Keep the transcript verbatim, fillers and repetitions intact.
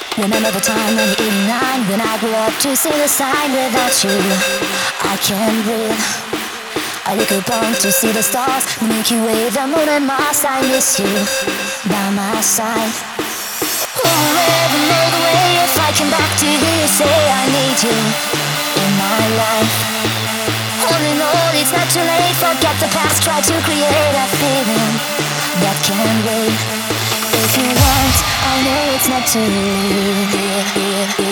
Remember the time when you're eighty-nine, when I grew up to see the sign. Without you, I can't breathe. I look above to see the stars, the Milky Way, the moon and Mars. I miss you by my side. Who will ever know the way if I come back to hear you say I need you in my life? All in all, it's not too late. Forget the past, try to create a feeling that can wait. If you want, I know it's not too late.